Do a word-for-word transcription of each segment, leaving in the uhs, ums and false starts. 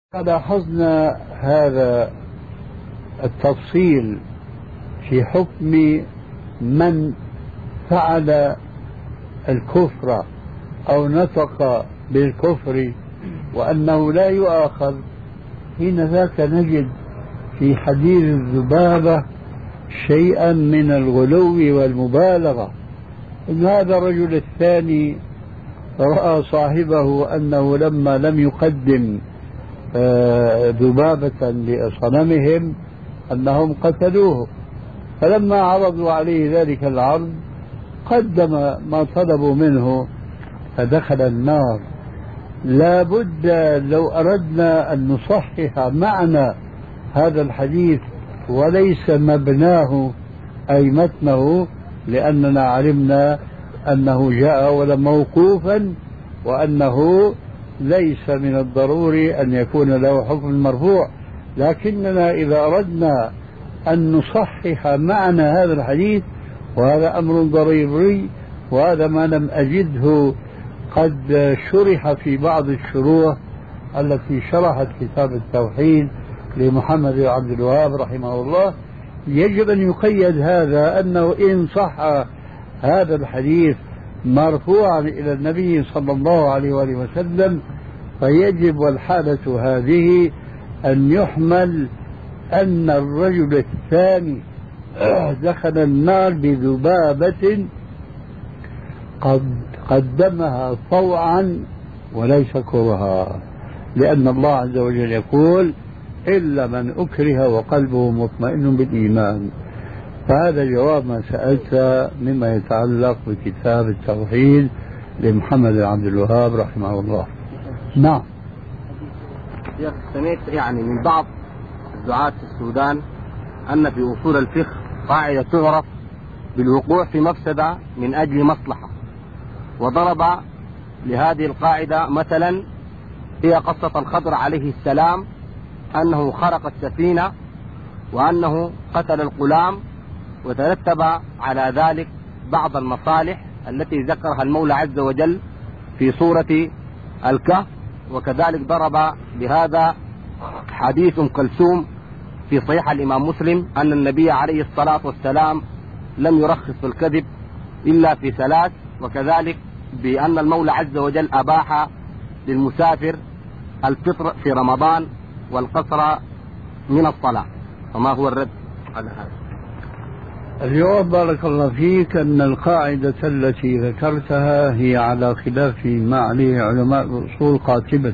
لاحظنا هذا التفصيل في حكم من فعل الكفر أو نطق بالكفر وأنه لا يؤاخذ. حين ذاك نجد في حديث الذبابة شيئا من الغلو والمبالغة. إن هذا الرجل الثاني رأى صاحبه أنه لما لم يقدم ذبابة لصنمهم أنهم قتلوه، فلما عرضوا عليه ذلك العرض قدم ما طلبوا منه فدخل النار. لا بد لو أردنا أن نصحح معنى هذا الحديث وليس مبناه أي متنه، لأننا علمنا أنه جاء ولم موقوفا وأنه ليس من الضروري أن يكون له حكم مرفوع. لكننا إذا أردنا أن نصحح معنى هذا الحديث، وهذا أمر ضروري، وهذا ما لم أجده قد شرح في بعض الشروح التي شرحت كتاب التوحيد لمحمد بن عبد الوهاب رحمه الله، يجب أن يقيد هذا أنه إن صح هذا الحديث مرفوعا إلى النبي صلى الله عليه وآله وسلم، فيجب والحالة هذه أن يحمل أن الرجل الثاني دخل النار بذبابة قد قدمها طوعا وليس كرها، لأن الله عز وجل يقول إلا من أكره وقلبه مطمئن بالإيمان. فهذا جواب ما سألت مما يتعلق بكتاب التوحيد لمحمد بن عبد الوهاب رحمه الله. نعم. سمعت يعني من بعض الدعاة في السودان أن في أصول الفقه قاعدة تعرف بالوقوع في مفسدة من أجل مصلحة، وضرب لهذه القاعدة مثلا هي قصة الخضر عليه السلام، أنه خرق السفينة وأنه قتل الغلام، وترتب على ذلك بعض المصالح التي ذكرها المولى عز وجل في سورة الكهف. وكذلك ضرب بهذا حديث أم كلثوم في صحيح الإمام مسلم أن النبي عليه الصلاة والسلام لم يرخص في الكذب إلا في ثلاث، وكذلك بأن المولى عز وجل أباح للمسافر الفطر في رمضان والقصر من الصلاة. فما هو الرد على هذا؟ الجواب بارك الله فيك أن القاعدة التي ذكرتها هي على خلاف ما عليه علماء الأصول قاطبة،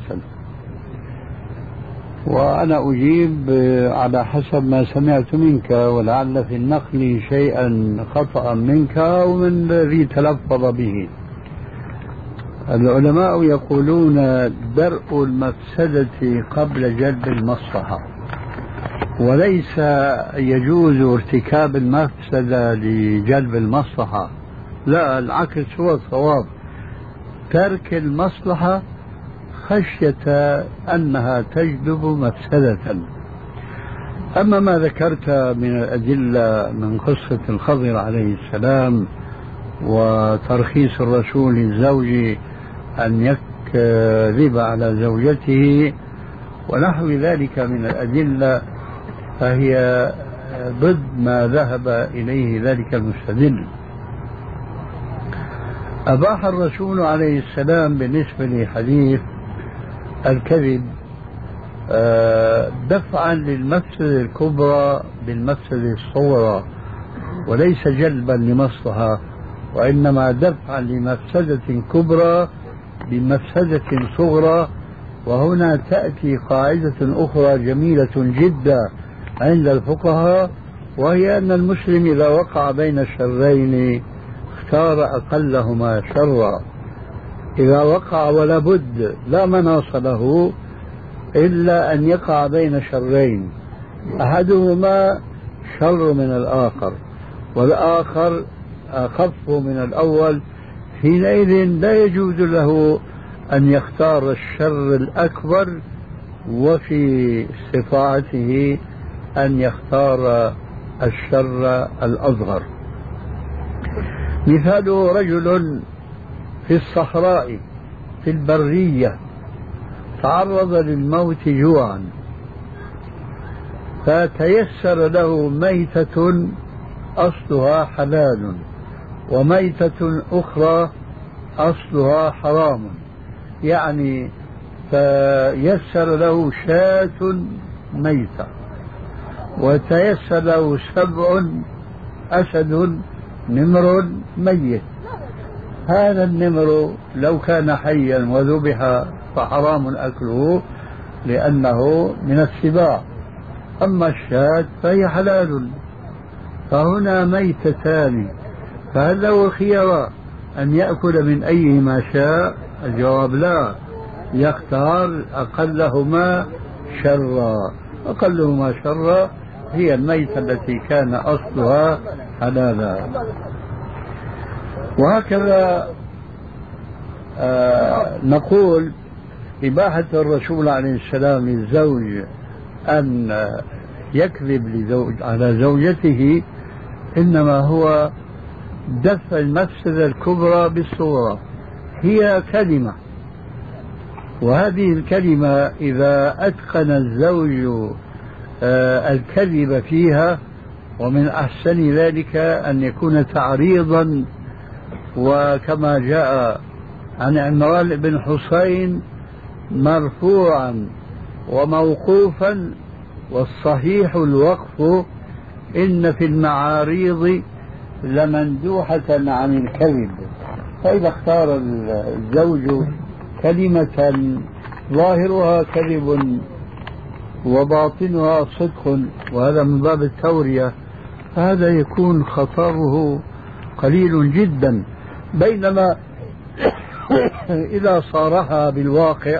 وأنا أجيب على حسب ما سمعت منك، ولعل في النقل شيئا خطأ منك أو من الذي تلفظ به. العلماء يقولون درء المفسدة قبل جلب المصلحة، وليس يجوز ارتكاب المفسدة لجلب المصلحة، لا، العكس هو الصواب، ترك المصلحة خشية أنها تجلب مفسدة. أما ما ذكرت من الأدلة من قصة الخضر عليه السلام وترخيص الرسول للزوج أن يكذب على زوجته ونحو ذلك من الأدلة، فهي ضد ما ذهب إليه ذلك المستدل. أباح الرسول عليه السلام بالنسبة لحديث الكذب دفعا للمفسدة الكبرى بالمفسدة الصغرى، وليس جلبا لمصلحة، وإنما دفعا لمفسدة كبرى بمفسدة صغرى. وهنا تأتي قاعدة أخرى جميلة جدا عند الفقهاء، وهي أن المسلم إذا وقع بين شرين اختار أقلهما شرا. إذا وقع ولا بد لا مناص له إلا أن يقع بين شرين، أحدهما شر من الآخر والآخر أخف من الأول، حينئذ لا يجوز له أن يختار الشر الأكبر، وفي استطاعته أن يختار الشر الأصغر. مثال رجل في الصحراء في البرية تعرض للموت جوعا، فتيسر له ميتة أصلها حلال وميتة أخرى أصلها حرام، يعني فيسر له شاة ميتة، وتيسر له سبع أسد نمر ميت. هذا النمر لو كان حيا وذبح فحرام أكله لأنه من السباع، أما الشاة فهي حلال. فهنا ميتتان، فهل له خيار أن يأكل من أيهما شاء؟ الجواب لا، يختار أقلهما شرا. أقلهما شرا هي الميتة التي كان أصلها حلالا. وهكذا آه نقول إباحة الرسول عليه السلام للزوج أن يكذب لزوج على زوجته إنما هو دفع المفسدة الكبرى بالصورة. هي كلمة، وهذه الكلمة إذا أتقن الزوج آه الكذب فيها، ومن أحسن ذلك أن يكون تعريضا، وكما جاء عن عمران بن حسين مرفوعا وموقوفا، والصحيح الوقف، إن في المعاريض لمندوحة عن الكذب. فإذا اختار الزوج كلمة ظاهرها كذب وباطنها صدق، وهذا من باب التورية، هذا يكون خطره قليل جدا. بينما إذا صارها بالواقع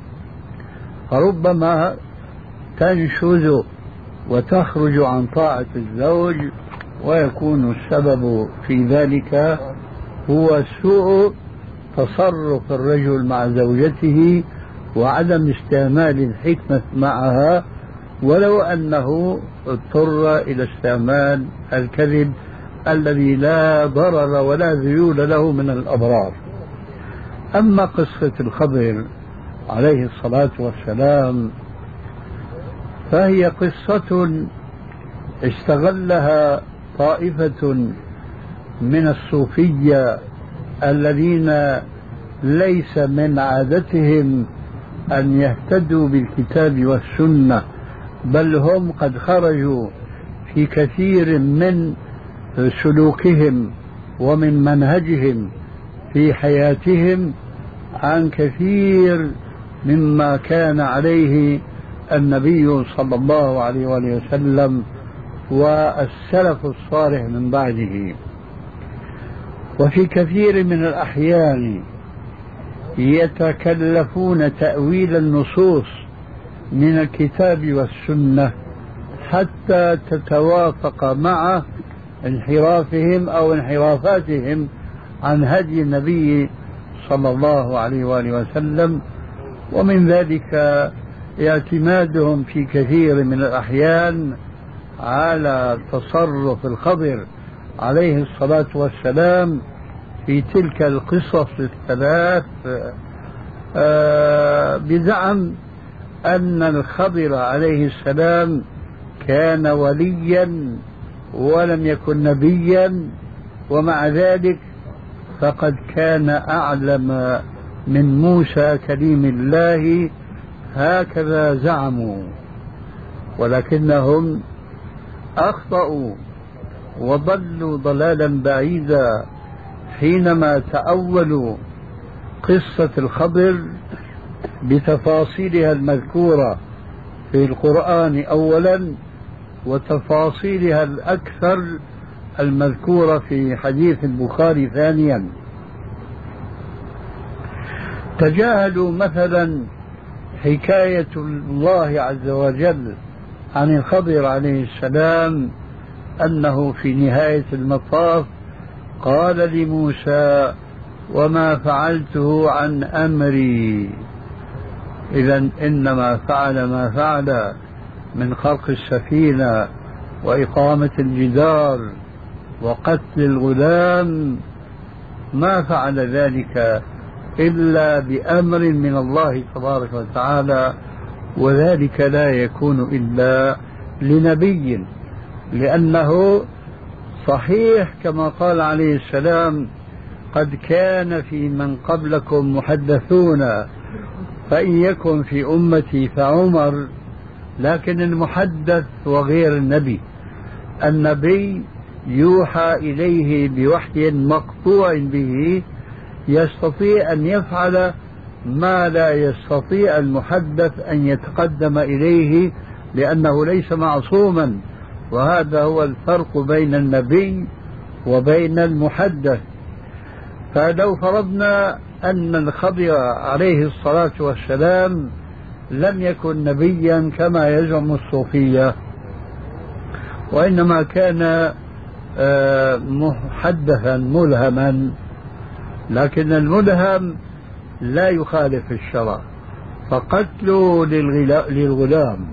فربما تنشز وتخرج عن طاعة الزوج، ويكون السبب في ذلك هو سوء تصرف الرجل مع زوجته وعدم استعمال الحكمة معها، ولو أنه اضطر إلى استعمال الكذب الذي لا ضرر ولا ذيول له من الأضرار. أما قصة الخضر عليه الصلاة والسلام فهي قصة استغلها طائفة من الصوفية الذين ليس من عادتهم أن يهتدوا بالكتاب والسنة، بل هم قد خرجوا في كثير من سلوكهم ومن منهجهم في حياتهم عن كثير مما كان عليه النبي صلى الله عليه وآله وسلم والسلف الصالح من بعده. وفي كثير من الأحيان يتكلفون تأويل النصوص من الكتاب والسنة حتى تتوافق مع انحرافهم أو انحرافاتهم عن هدي النبي صلى الله عليه وآله وسلم. ومن ذلك اعتمادهم في كثير من الأحيان على تصرف الخضر عليه الصلاة والسلام في تلك القصص الثلاث بزعم أن الخضر عليه السلام كان وليا ولم يكن نبيا، ومع ذلك فقد كان أعلم من موسى كليم الله، هكذا زعموا، ولكنهم أخطأوا وضلوا ضلالا بعيدا حينما تأولوا قصة الخضر بتفاصيلها المذكورة في القرآن أولا، وتفاصيلها الأكثر المذكورة في حديث البخاري ثانيا. تجاهلوا مثلا حكاية الله عز وجل عن الخضر عليه السلام أنه في نهاية المطاف قال لموسى: وما فعلته عن أمري. إذن إنما فعل ما فعل من خلق السفينة وإقامة الجدار وقتل الغلام، ما فعل ذلك إلا بأمر من الله تبارك وتعالى، وذلك لا يكون إلا لنبي، لأنه صحيح كما قال عليه السلام: قد كان في من قبلكم محدثون فإن يكن في أمتي فعمر. لكن المحدث وغير النبي، النبي يوحى إليه بوحي مقطوع به، يستطيع أن يفعل ما لا يستطيع المحدث أن يتقدم إليه، لأنه ليس معصوما. وهذا هو الفرق بين النبي وبين المحدث. فلو فرضنا أن الخضر عليه الصلاة والسلام لم يكن نبيا كما يزعم الصوفية، وإنما كان محدثا ملهما، لكن الملهم لا يخالف الشرع، فقتله للغلام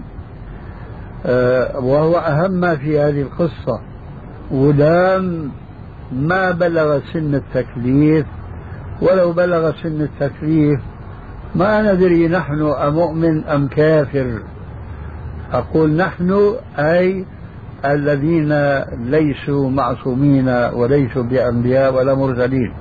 وهو أهم ما في هذه القصة. غلام ما بلغ سن التكليف، ولو بلغ سن التكليف ما ندري نحن أمؤمن أم كافر. أقول نحن أي الذين ليسوا معصومين وليسوا بأنبياء ولا مرسلين.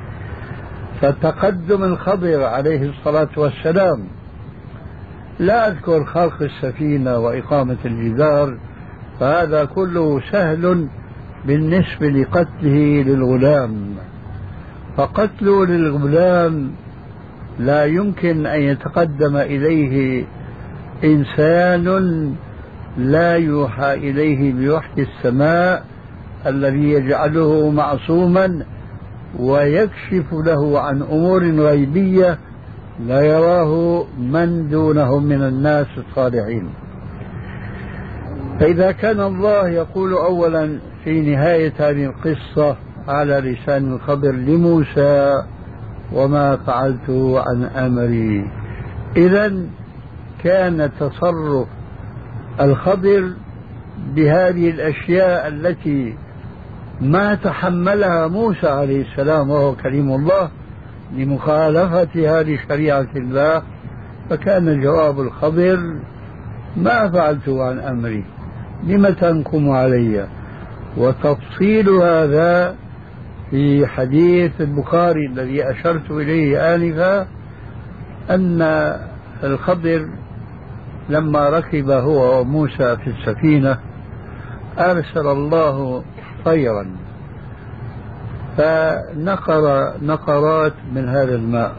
فتقدم الخضر عليه الصلاة والسلام، لا أذكر خلق السفينة وإقامة الجدار، فهذا كله سهل بالنسبة لقتله للغلام. فقتله للغلام لا يمكن أن يتقدم إليه إنسان لا يوحى إليه بوحي السماء الذي يجعله معصوما ويكشف له عن أمور غيبية لا يراه من دونهم من الناس الصالحين. فإذا كان الله يقول أولا في نهاية هذه القصة على لسان الخضر لموسى: وما فعلت عن أمري، إذن كان تصرف الخضر بهذه الأشياء التي ما تحملها موسى عليه السلام وهو كليم الله لمخالفتها لشريعة الله، فكان جواب الخضر: ما فعلت عن أمري، لم تنكم علي. وتفصيل هذا في حديث البخاري الذي أشرت إليه آنفا، أن الخضر لما ركب هو وموسى في السفينة أرسل الله طيرا فنقر نقرات من هذا الماء،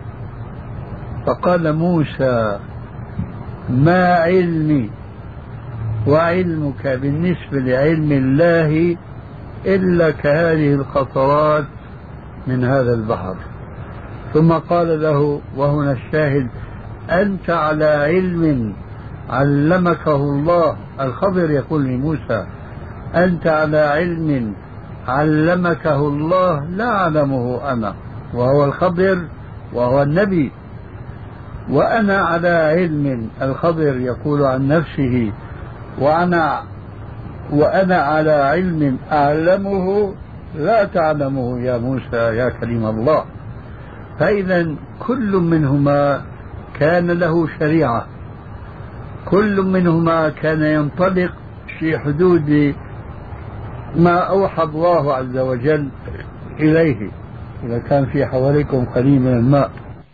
فقال موسى: ما علمي وعلمك بالنسبة لعلم الله إلا كهذه القطرات من هذا البحر. ثم قال له، وهنا الشاهد: أنت على علم علمكه الله. الخضر يقول لموسى: أنت على علم علمكه الله لا أعلمه أنا، وهو الخضر وهو النبي. وأنا على علم، الخضر يقول عن نفسه: وأنا وأنا على علم أعلمه لا تعلمه يا موسى يا كليم الله. فإذا كل منهما كان له شريعة، كل منهما كان ينطلق في حدود ما أوحى الله عز وجل إليه. إذا كان في حواليكم قليل من الماء: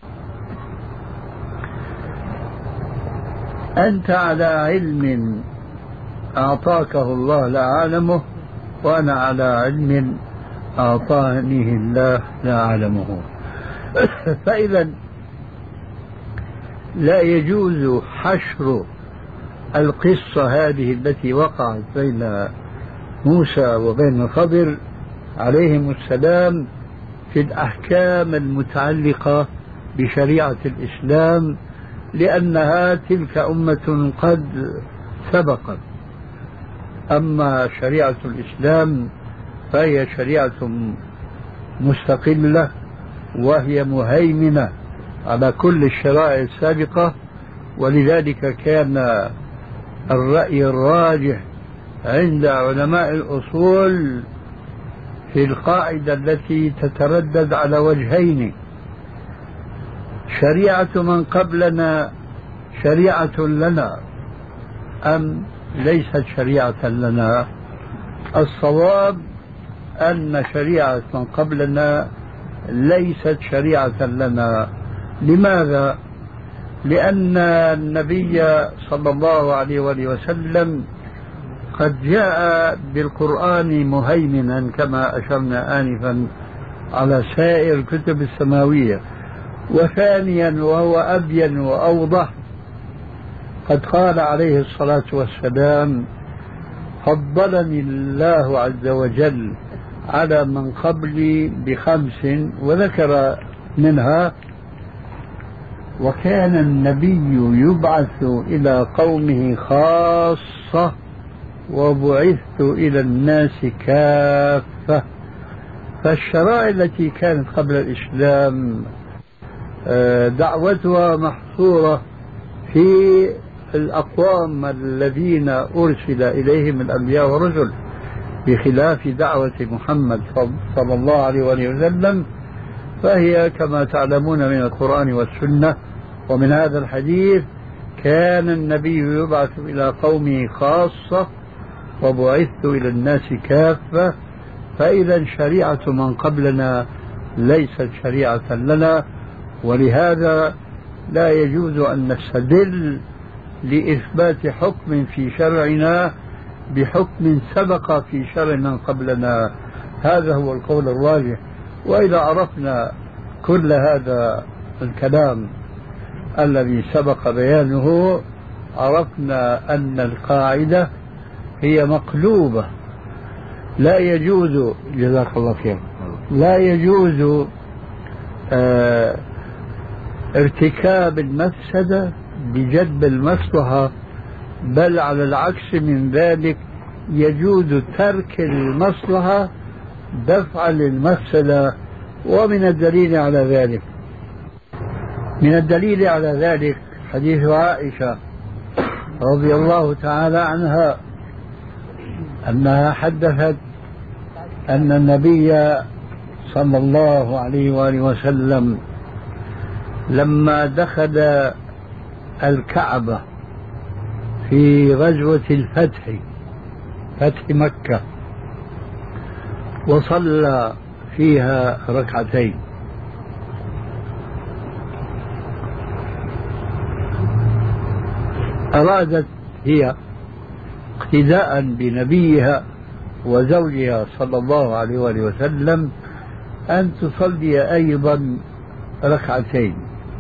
أنت على علم أعطاكه الله لا أعلمه، وأنا على علم أعطانيه الله لا أعلمه. فإذا لا يجوز حشر القصة هذه التي وقعت بين موسى وبين الخضر عليهم السلام في الأحكام المتعلقة بشريعة الإسلام، لأنها تلك أمة قد سبقت. أما شريعة الإسلام فهي شريعة مستقلة، وهي مهيمنة على كل الشرائع السابقة. ولذلك كان الرأي الراجح عند علماء الأصول في القاعدة التي تتردد على وجهين: شريعة من قبلنا شريعة لنا أم ليست شريعة لنا؟ الصواب أن شريعة من قبلنا ليست شريعة لنا. لماذا؟ لأن النبي صلى الله عليه وآله وسلم قد جاء بالقرآن مهيمنا كما أشرنا آنفا على سائر الكتب السماوية. وثانيا وهو أبين وأوضح، قد قال عليه الصلاة والسلام: فضلني الله عز وجل على من قبلي بخمس، وذكر منها: وكان النبي يبعث إلى قومه خاصة وبعثت إلى الناس كافة. فالشرائع التي كانت قبل الإسلام دعوتها محصورة في الأقوام الذين أرسل إليهم الأنبياء والرسل، بخلاف دعوة محمد صلى الله عليه وسلم، فهي كما تعلمون من القرآن والسنة ومن هذا الحديث: كان النبي يبعث إلى قومه خاصة وبعثت إلى الناس كافة. فإذا شريعة من قبلنا ليست شريعة لنا، ولهذا لا يجوز أن نستدل لإثبات حكم في شرعنا بحكم سبق في شرع من قبلنا. هذا هو القول الراجح. وإذا عرفنا كل هذا الكلام الذي سبق بيانه، عرفنا أن القاعدة هي مقلوبة. لا يجوز، جزاك الله خير، لا يجوز آه ارتكاب المفسدة بجلب المصلحة، بل على العكس من ذلك يجوز ترك المصلحة دفعا للمفسدة. ومن الدليل على ذلك من الدليل على ذلك حديث عائشة رضي الله تعالى عنها أنها حدثت أن النبي صلى الله عليه وآله وسلم لما دخل الكعبة في غزوة الفتح، فتح مكة، وصلى فيها ركعتين، أرادت هي اقتداء بنبيها وزوجها صلى الله عليه وآله وسلم أن تصلي أيضا ركعتين،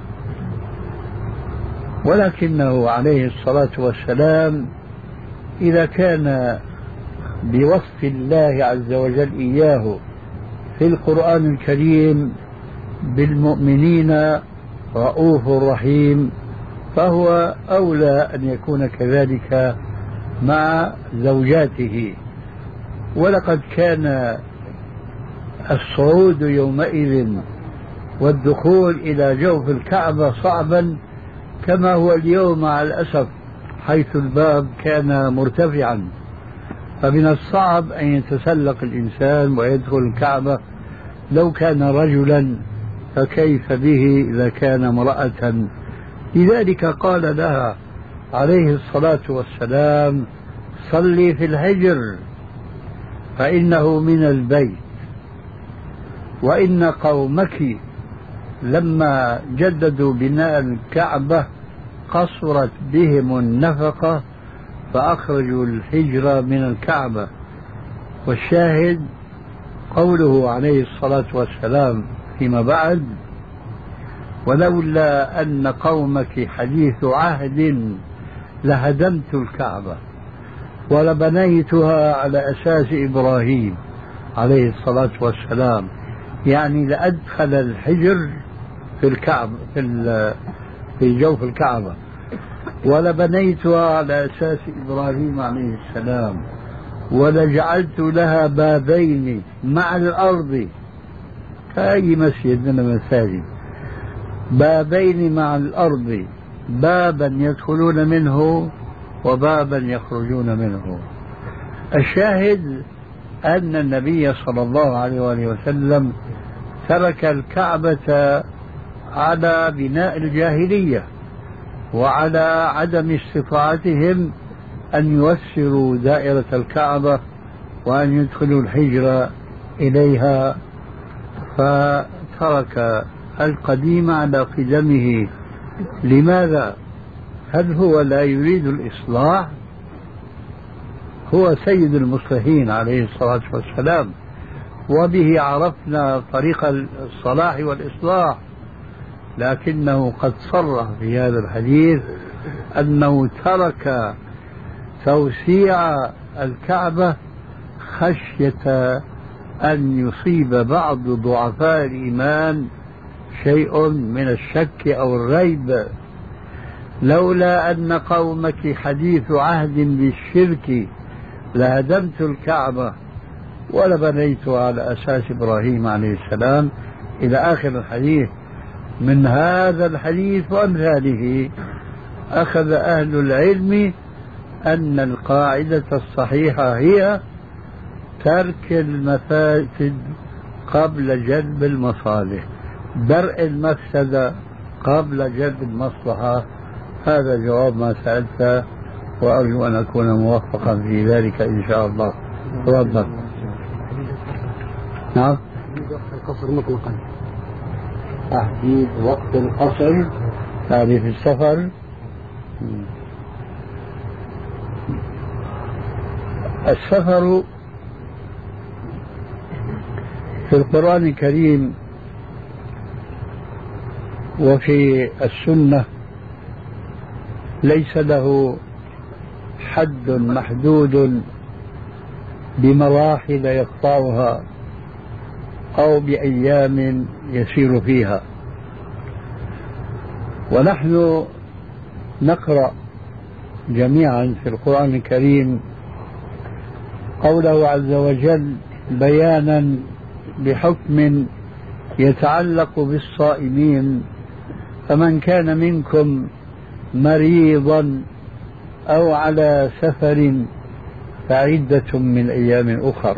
ولكنه عليه الصلاة والسلام إذا كان بوصف الله عز وجل إياه في القرآن الكريم بالمؤمنين رؤوف رحيم، فهو أولى أن يكون كذلك مع زوجاته. ولقد كان الصعود يومئذ والدخول إلى جوف الكعبة صعبا كما هو اليوم مع الأسف، حيث الباب كان مرتفعا، فمن الصعب أن يتسلق الإنسان ويدخل الكعبة لو كان رجلا، فكيف به إذا كان امرأة؟ لذلك قال لها عليه الصلاة والسلام: صلي في الحجر فإنه من البيت، وإن قومك لما جددوا بناء الكعبة قصرت بهم النفقة فأخرجوا الحجر من الكعبة. والشاهد قوله عليه الصلاة والسلام فيما بعد: ولولا أن قومك حديث عهد لهدمت الكعبة ولبنيتها على أساس إبراهيم عليه الصلاة والسلام، يعني لأدخل الحجر في الكعبة في في جوف الكعبة، ولبنيتها على أساس إبراهيم عليه السلام، ولجعلت لها بابين مع الأرض كأي مسجد من المساجد، بابين مع الأرض، بابا يدخلون منه وبابا يخرجون منه. الشاهد أن النبي صلى الله عليه وآله وسلم ترك الكعبة على بناء الجاهلية وعلى عدم استطاعتهم أن يوسروا دائرة الكعبة وأن يدخلوا الحجر إليها، فترك القديم على قدمه. لماذا؟ هل هو لا يريد الإصلاح؟ هو سيد المصلحين عليه الصلاة والسلام، وبه عرفنا طريق الصلاح والإصلاح، لكنه قد صرح في هذا الحديث أنه ترك توسيع الكعبة خشية أن يصيب بعض ضعفاء الإيمان شيء من الشك أو الريب. لولا أن قومك حديث عهد بالشرك لهدمت الكعبة ولبنيت على أساس إبراهيم عليه السلام إلى آخر الحديث. من هذا الحديث وأمثاله أخذ أهل العلم أن القاعدة الصحيحة هي ترك المفاسد قبل جلب المصالح، درء المفسدة قبل جلب المصلحة. هذا جواب ما سألت، وأرجو أن أكون موفقا في ذلك إن شاء الله. تفضل. نعم. القصر مطلقا. تحديد وقت القصر تعريف السفر. السفر في القرآن الكريم وفي السنة ليس له حد محدود بمراحل يقطعها أو بأيام يسير فيها. ونحن نقرأ جميعا في القرآن الكريم قوله عز وجل بيانا بحكم يتعلق بالصائمين: فمن كان منكم مريضا أو على سفر فعدة من أيام أخر.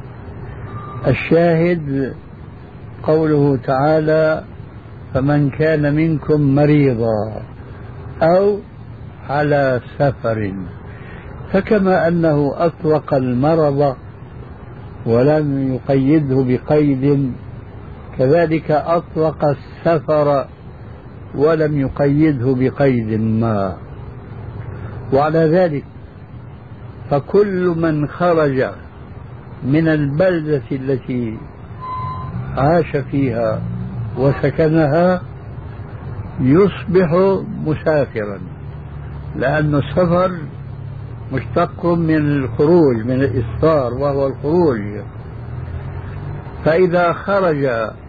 الشاهد قوله تعالى: فمن كان منكم مريضا أو على سفر. فكما أنه أطلق المرض ولم يقيده بقيد، كذلك أطلق السفر ولم يقيده بقيد ما. وعلى ذلك فكل من خرج من البلدة التي عاش فيها وسكنها يصبح مسافرا، لأن السفر مشتق من الخروج، من الإسفار وهو الخروج. فإذا خرج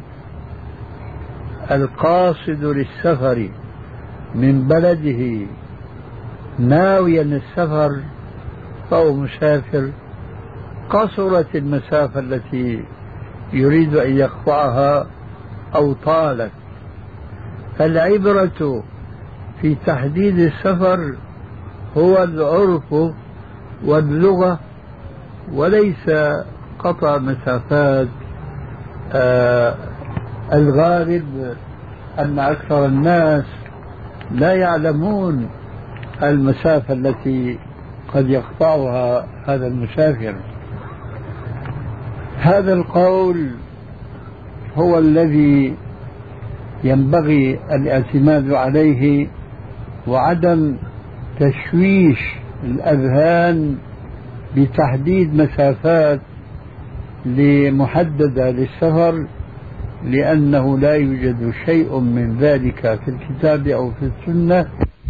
القاصد للسفر من بلده ناويا السفر فهو مسافر، قصرت المسافة التي يريد أن يقطعها أو طالت. فالعبرة في تحديد السفر هو العرف واللغة، وليس قطع مسافات. آه الغالب أن أكثر الناس لا يعلمون المسافة التي قد يقطعها هذا المسافر. هذا القول هو الذي ينبغي الاعتماد عليه، وعدم تشويش الأذهان بتحديد مسافات لمحددة للسفر، لأنه لا يوجد شيء من ذلك في الكتاب أو في السنة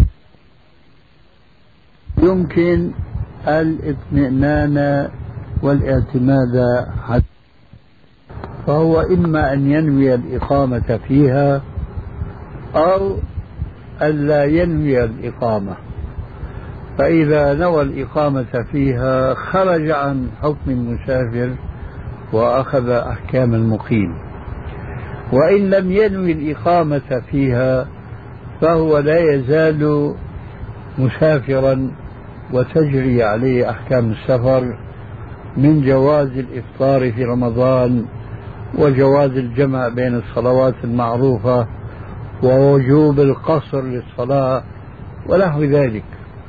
يمكن الاطمئنان والاعتماد عليه. فهو إما أن ينوي الإقامة فيها أو ألا ينوي الإقامة. فإذا نوى الإقامة فيها خرج عن حكم المسافر وأخذ أحكام المقيم، وإن لم ينوي الإقامة فيها فهو لا يزال مسافرا وتجري عليه أحكام السفر من جواز الإفطار في رمضان وجواز الجمع بين الصلوات المعروفة ووجوب القصر للصلاة ونحو ذلك.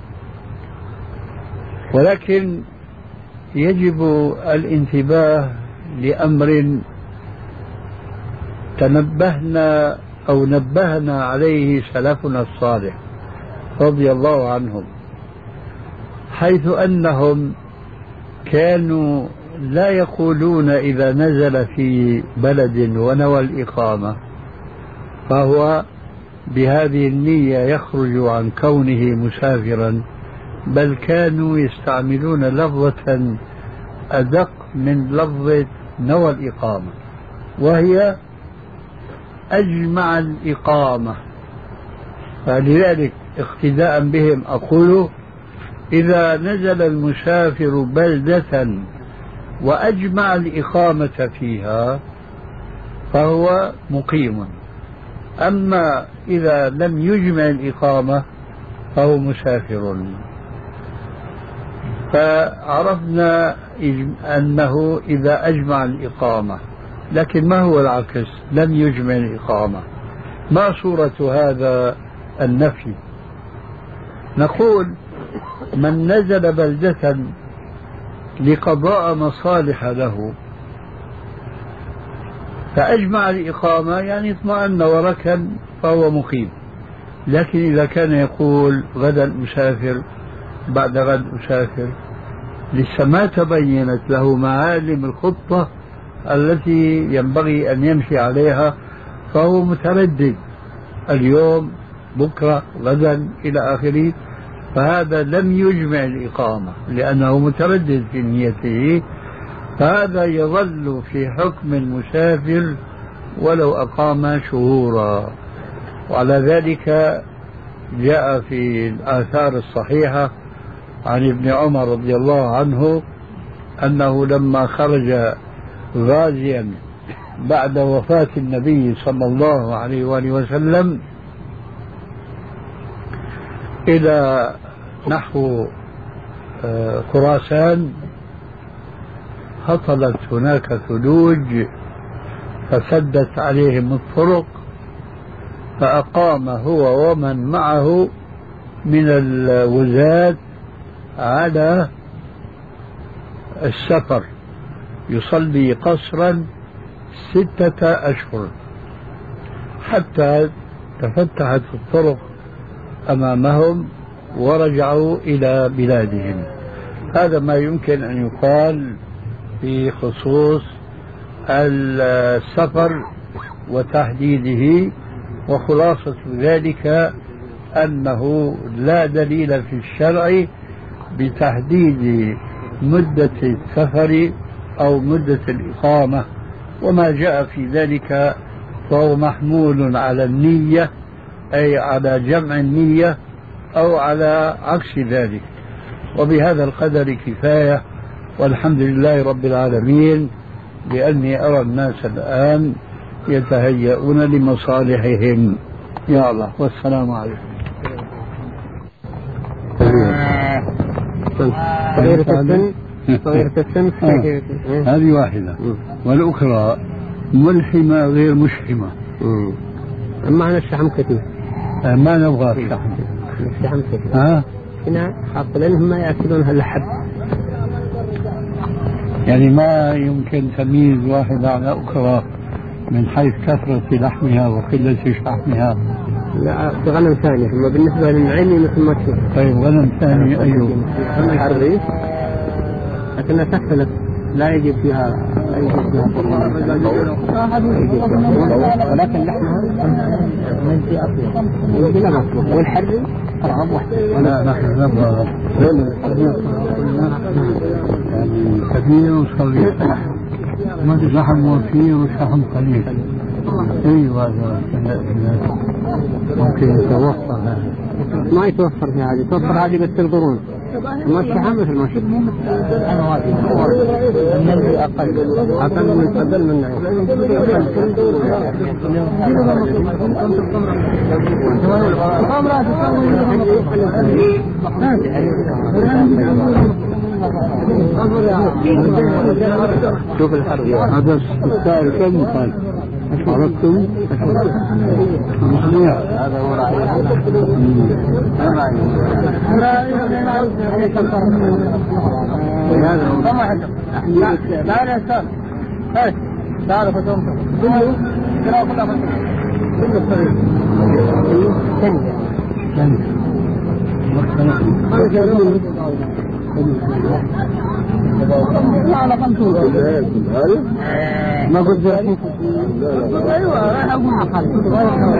ولكن يجب الانتباه لأمر تنبهنا أو نبهنا عليه سلفنا الصالح رضي الله عنهم، حيث أنهم كانوا لا يقولون إذا نزل في بلد ونوى الإقامة فهو بهذه النية يخرج عن كونه مسافرا، بل كانوا يستعملون لفظة أدق من لفظة نوى الإقامة، وهي أجمع الإقامة. فلذلك اقتداء بهم أقول إذا نزل المسافر بلدة وأجمع الإقامة فيها فهو مقيم، أما إذا لم يجمع الإقامة فهو مسافر. فعرفنا أنه إذا أجمع الإقامة، لكن ما هو العكس؟ لم يجمع الإقامة. ما صورة هذا النفي؟ نقول من نزل بلدة لقضاء مصالح له فأجمع الإقامة يعني اطمأن وركن فهو مقيم. لكن إذا كان يقول غدا أسافر بعد غد أسافر لسه ما تبينت له معالم الخطة التي ينبغي أن يمشي عليها، فهو متردد اليوم بكرة غدا إلى آخره، فهذا لم يجمع الإقامة لأنه متردد في نيته، فهذا يظل في حكم المسافر ولو أقام شهورا. وعلى ذلك جاء في الآثار الصحيحة عن ابن عمر رضي الله عنه أنه لما خرج غازيا بعد وفاة النبي صلى الله عليه وآله وسلم إلى نحو خراسان هطلت هناك ثلوج فسدت عليهم الطرق، فأقام هو ومن معه من الوزاة على السفر يصلي قصرا ستة أشهر حتى تفتحت الطرق أمامهم ورجعوا إلى بلادهم. هذا ما يمكن أن يقال في خصوص السفر وتحديده، وخلاصة ذلك أنه لا دليل في الشرع بتحديد مدة السفر أو مدة الإقامة، وما جاء في ذلك فهو محمول على النية، أي على جمع النية أو على عكس ذلك. وبهذا القدر كفاية، والحمد لله رب العالمين، لأني أرى الناس الآن يتهيئون لمصالحهم. يا الله، والسلام عليكم. صغيرة السن صغيرة السن هذه واحدة، والأخرى ملحمة غير مشحمة. معنى الشحم كثير، ما نبغى الشحم. الشحم كثير ها هنا حاط لأنهم ما يأكلون هاللحم، يعني ما يمكن تمييز واحدة على أخرى من حيث كثرة لحمها وقلة شحمها. لا، في غنم ثاني، أما بالنسبة للعيني مثل ما تشوف. طيب غنم ثاني أيوه؟ الحربي لكنها تختلف، لا يجب فيها لا يجب فيها ولكن لحمها مجدي أطلق مجدي لا مطلق، والحربي أرغب واحدة. لا نحن نبغى يعني كبير وصغير، ما لحم وفير وشحم قليل. ايوه هذا ممكن يتوفر. هذا ما يتوفر في هذه، يتوفر هذه بس القرون، ما الشحم مثل ما شفت. النبي أقل أقل من قبل من شوف الحرب. هذا السائل كم قال؟ عرفتم؟ هذا هو رأيي. هذا هو. لا لا استاذ. هاي تعالوا فتوم. كله كلها كلها كله صغير. ثانية. ثانية. لا لا خمسون. ما قلت ايوه اقول خالد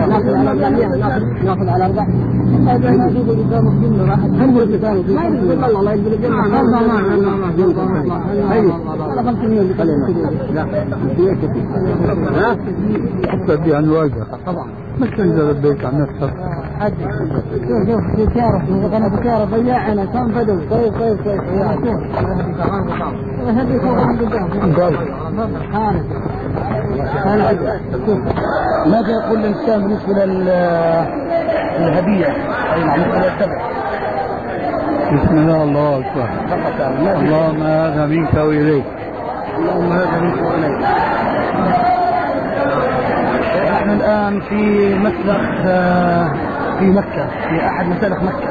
ناخذ على اربع هذا ما يجيب قدامه كله راح تنقل الثاني ما يقول الله الله يقول الجنه الله الله الله ايوه على خمسمية لا ها حتى دي انواجه طبعا ما تنزل البيت عن نفسك شوف بكاره انا بكاره ضياع انا كان بدل طيب طيب طيب هذه كمان قدام ماذا يقول الإنسان بالنسبة للهدية أي بالنسبة للسبع؟ بسم الله الله أكبر. اللهم هذا منك وإليك. اللهم هذا منك وإليك. نحن الآن في مسلخ في مكة في أحد مسالخ مكة.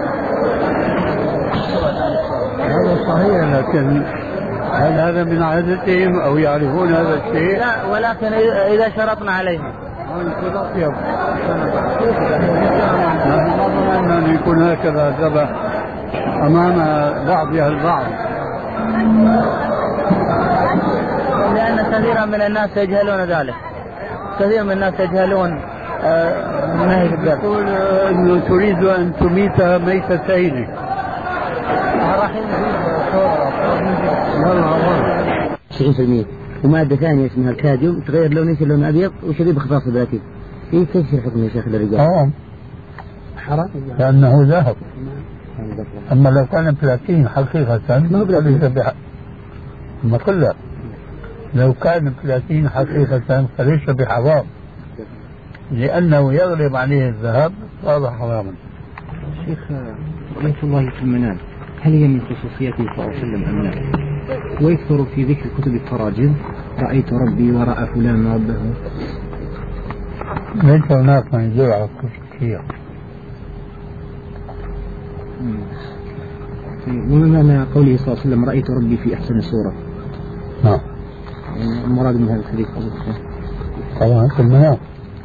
هذا صحيح لكن هل هذا من عادتهم أو يعرفون هذا الشيء؟ لا ولكن إذا شرطنا عليهم نحن أن يكون هكذا ذبح أمام بعضها البعض لأن كثيرا من الناس يجهلون ذلك. كثير من الناس يجهلون نهي الذبح. تقول أنه تريد أن تميت ميتتين تسعين بالمئة ومادة ثانية اسمها الكاديوم تغير لونه يصير لون أبيض وشبيه خصائص البلاتين. إيه كيف الحكم يا شيخ للرجال؟ حرام. حرام لأنه ذهب. أما لو كان بلاتين حقيقة ما فليس بحق. ما قلنا لو كان بلاتين حقيقة فليس بحرام لأنه يغلب عليه الذهب صار حراما. شيخ رؤية الله في المنام هل هي من خصوصياته صلى الله عليه وسلم أم لا؟ ويكثر في ذكر كتب التراجم رأيت ربي ورأى فلان ربه. ليس هناك من يدل على الخصوصية. وما معنى قوله صلى الله عليه وسلم رأيت ربي في أحسن صورة؟ نعم. المراد من هذا الحديث طبعا في المنام.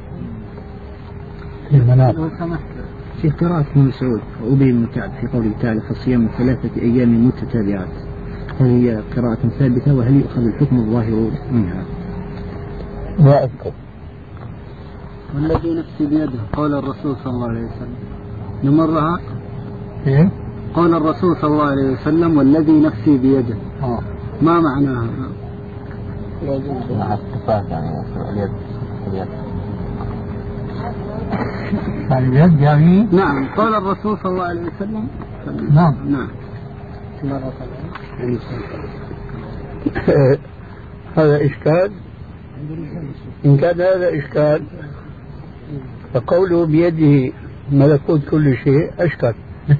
في المنام. في قراءة ابن مسعود وأبي بن كعب في قوله تعالى فصيام ثلاثة أيام متتابعات هل هي قراءة ثابتة وهل يؤخذ الحكم الظاهر منها؟ لا أذكر. والذي نفسي بيده قول الرسول صلى الله عليه وسلم نمرها إيه؟ قول الرسول صلى الله عليه وسلم والذي نفسي بيده آه. ما معناها؟ اليد يعني؟ نعم قول الرسول صلى الله عليه وسلم. نعم نعم. هذا إشكال. إن كان هذا إشكال فقوله بيده ملكوت كل شيء أشكال.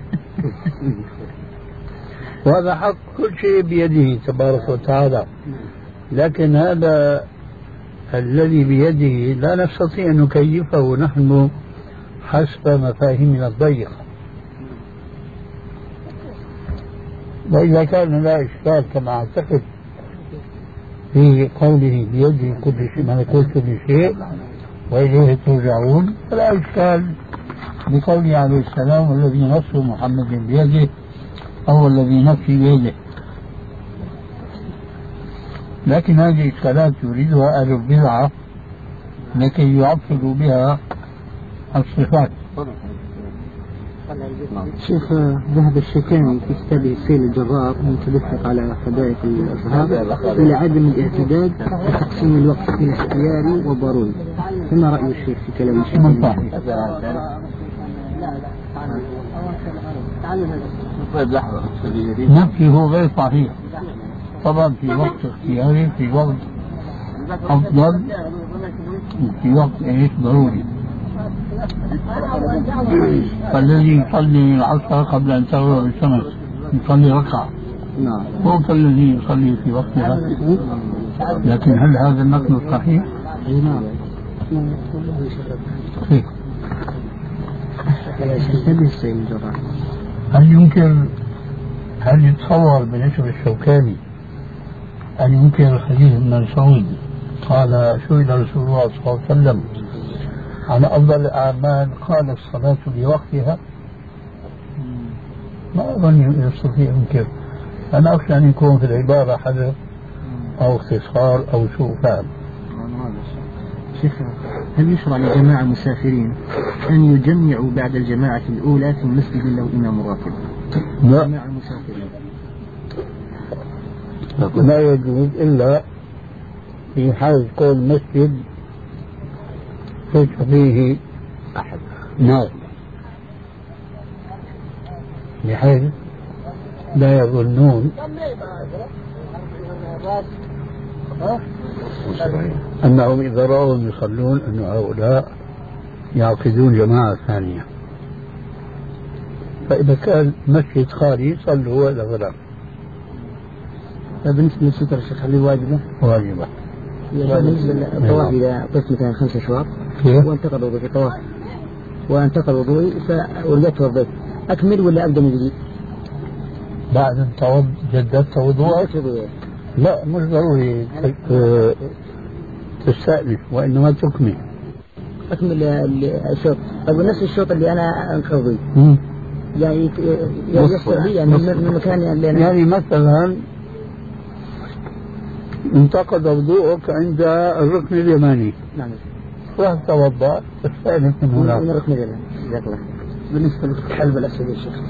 وهذا حق كل شيء بيده تبارك وتعالى لكن هذا الذي بيده لا نستطيع أن نكيفه نحن حسب مفاهيمنا الضيقة. وإذا كان لا إشكال كما أعتقد في قوله بيده كل شيء ملكوت كل شيء وإليه ترجعون فلا إشكال بقوله عليه السلام والذي نفس محمد بيده أو الذي نفسي بيده. لكن هذه الإشكالات يريدها أهل البدعة لكي يعطلوا بها الصفات. شيخ ذهب الشيكاني في كتابه السيل الجرار متدفق على حدائق الأزهار إلى عدم الاعتداد بتقسيم الوقت إلى اختياري وضروري. فما رأي الشيخ في كلام الشيكاني؟ نفسه هو غير صحيح. طبعا في وقت اختياري في وقت أفضل في وقت ايش ضروري. فالذي يصلي العصر قبل أن تغرب الشمس يصلي ركعة هو كالذي يصلي في وقتها. لكن هل هذا النقل صحيح؟ هل يمكن هل يتصور بالنسبة للشوكاني أن يمكن الحديث من مسعود قال سئل رسول الله صلى الله عليه وسلم عن أفضل الأعمال قال الصلاة لوقتها؟ ما أظن يستطيع يمكن. أنا أخشى أن يكون في العبارة حذف أو اختصار أو سوء فهم. شيخ، هل يشرع لجماعة المسافرين أن يجمعوا بعد الجماعة الأولى في مسجد له إمام راتب؟ لا، جماعة المسافرين لا يجوز إلا في حال كون مسجد ليس فيه أحد ناس، بحيث لا يظنون أنهم إذا رأوهم يصلون أن هؤلاء يعقدون جماعة ثانية. فإذا كان مسجد خالي صلوا إلى غيره. بالنسبة للستر الشيخ هل واجبة؟ واجبة. بالنسبة للطواف إذا قلت مثلا خمسة شواط وانتقل وضوئي في طواف وانتقل وضوئي ورجعت وضوئي أكمل ولا أبدأ من جديد؟ بعد أن توض جددت وضوءك؟ لا، مش ضروري تستأنف وإنما تكمل. أكمل الشوط. طيب نفس الشوط اللي أنا أنقضي يعني يسر لي يعني من المكان اللي أنا يعني مثلا انتقد وضوءك عند الركن اليماني. نعم. راح توضأ تستأنف من هناك. من الركن اليماني. جزاك الله. بالنسبة للحلب الأسود يا شيخ.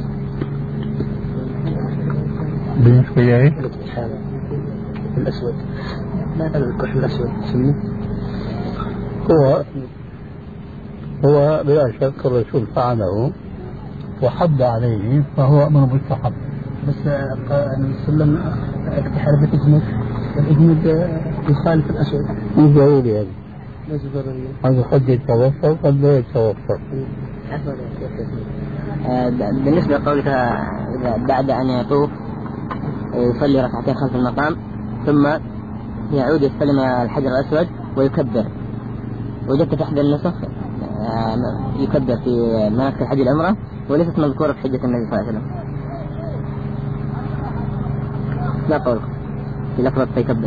بالنسبة لي الحلب الأسود. ما الكحل الأسود سميه؟ هو هو بلا شك الرسول فعله وحض عليه فهو أمر مستحب. بس النبي صلى الله عليه وسلم اكتحل بالإجنب والإجنب يخالف الأسود. مو ضروري هذا. ليس ضروري. هذا قد يتوفر قد لا يتوفر. بالنسبة لقولك بعد أن يطوف يصلي ركعتين خلف المقام ثم يعود يستلم الحجر الأسود ويكبر. وجدت في أحد النسخ يكبر في مناسك الحج العمرة وليست مذكورة في حجة النبي صلى الله عليه وسلم. لا قولك في لفظة يكبر.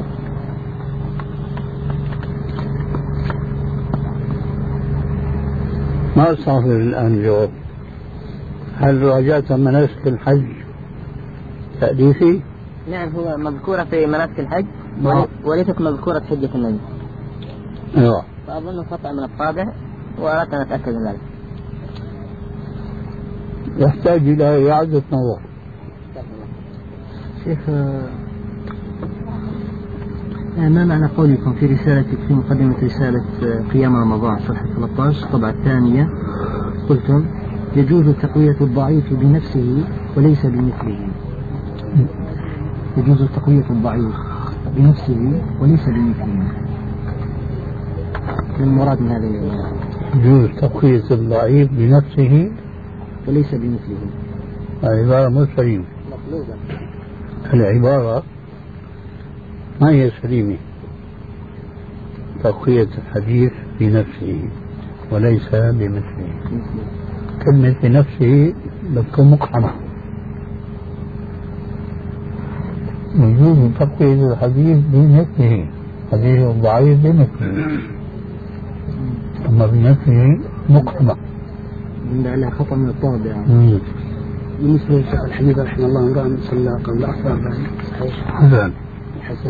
ما أستغفر الآن الجواب. هل راجعت مناسك الحج تأليفي؟ نعم، هو مذكورة في مناسك الحج وليست مذكورة في حجة النبي. أيوة. فأظن خطأ من الطابع وأردت أن أتأكد من ذلك. يحتاج إلى إعادة نظر. شيخ، ما معنى قولكم في رسالتك في مقدمة رسالة قيام رمضان صفحة ثلاثة عشر الطبعة الثانية قلتم يجوز تقوية الضعيف بنفسه وليس بمثله؟ يجوز تقوية الضعيف بنفسه وليس بمثله. من المراد من هذا؟ يجوز تقوية الضعيف بنفسه وليس بمثله. العبارة مو سليمة. العبارة ما هي سليمة. تقوية الحديث بنفسه وليس بمثله. كلمة بنفسه بتكون مقحمة. يجوز تقوية الحديث بمثله، حديث الضعيف بمثله، أما بنفسه مقحمة. على خطأ من الطابع. بالنسبة للشيخ الحبيب رحمه الله امرأ صلى قبل أصلا صحيح؟ حسن. حسن.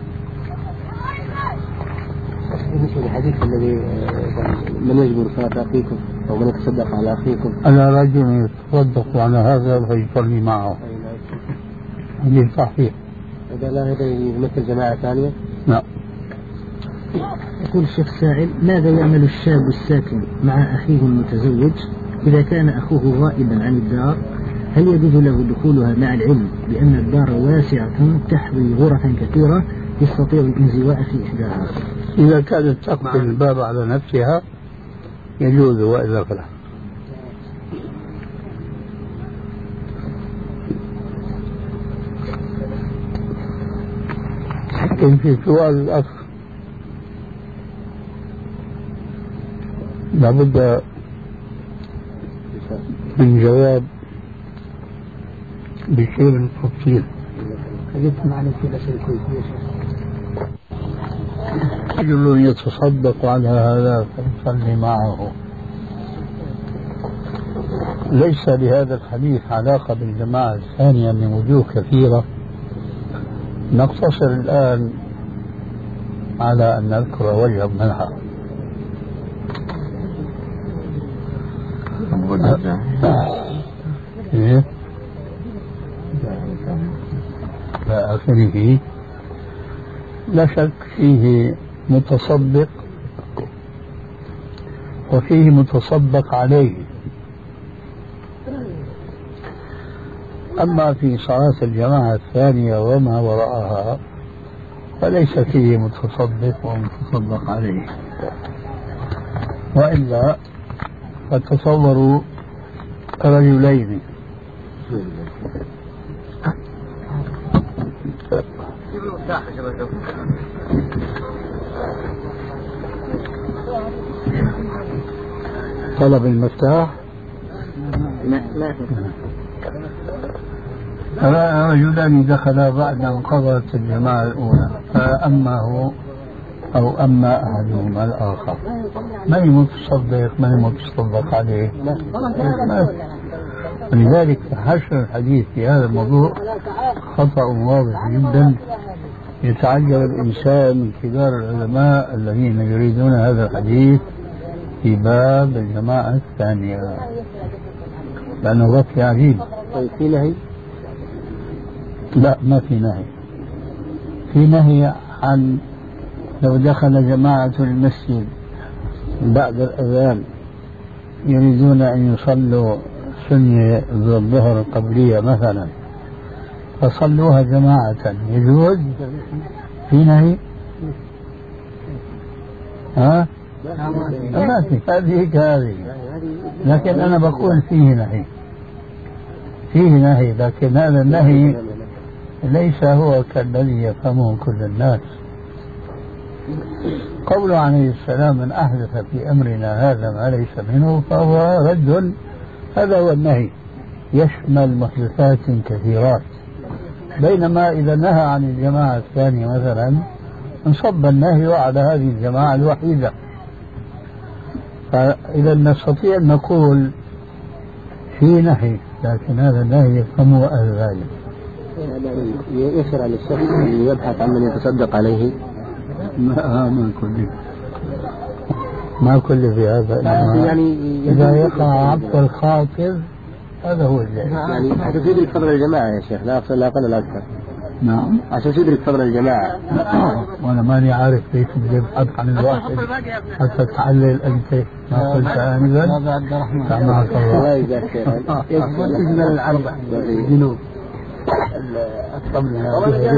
بالنسبة للحديث الذي من يجبر صلاة أخيكم أو من يتصدق على أخيكم. أنا رجل يتصدق على هذا فيصلي معه. هذه صحيح. هذا لا هذا يمثل جماعة ثانية؟ لا. يقول الشيخ سائل: ماذا يعمل الشاب الساكن مع أخيه المتزوج إذا كان أخوه غائبا عن الدار؟ هل يجوز له دخولها مع العلم بأن الدار واسعة تحوي غرفا كثيرة يستطيع الانزواء في إحداها؟ إذا كانت تقفل الباب على نفسها يجوز وإذا فلا. لكن في سؤال الأخ لابد من جواب بشيء من التفصيل. جبت معنا في الأسئلة كويس. رجل يتصدق على هذا فنصلي معه. ليس لهذا الحديث علاقة بالجماعة الثانية من وجوه كثيرة، نقتصر الآن على أن نذكر وجها منها. إيه؟ لا آخره لا شك فيه متصدق وفيه متصدق عليه. أما في صلاة الجماعة الثانية وما وراءها فليس فيه متصدق ومتصدق عليه. وإلا فتصوروا رجلين طلب المفتاح. رجلان دخلا بعد أن قضت الجماعة الأولى فأما هو أو أما أحدهما الآخر، من المتصدق من المتصدق عليه؟ ولذلك حشر الحديث في هذا الموضوع خطأ واضح جدا. يتعجب الإنسان من كبار العلماء الذين يريدون هذا الحديث في باب الجماعة الثانية لأنه غطي عجيب. في نهي؟ لا، ما في نهي. في نهي عن لو دخل جماعة المسجد بعد الأذان يريدون أن يصلوا سنة الظهر القبلية مثلا فصلوها جماعة، يجوز؟ في نهي؟ ها؟ ما في، هذه كهذه. لكن أنا بقول فيه نهي، فيه نهي، لكن هذا النهي ليس هو كالذي يفهمه كل الناس. قوله عليه السلام من أحدث في أمرنا هذا ما ليس منه فهو رد، هذا هو النهي، يشمل محدثات كثيرات. بينما إذا نهى عن الجماعة الثانية مثلا انصب النهي على هذه الجماعة الوحيدة. فإذا نستطيع أن نقول في نهي، لكن هذا النهي يفهمه أهل العلم. يشرع للشخص أن يبحث عن من يتصدق عليه؟ ما ما كل ما كل في هذا، يعني إذا يقع عبد الخاطر هذا هو الجائز. يعني عشان تدرك فضل الجماعة يا شيخ، لا أقل لا أقل لا أكثر. نعم، عشان تدرك فضل الجماعة. وأنا ماني عارف كيف تبحث عن الواحد حتى تعلل أنت ما قلت آنذا. سامحك الله. يجمل العرض جنوب الطبلة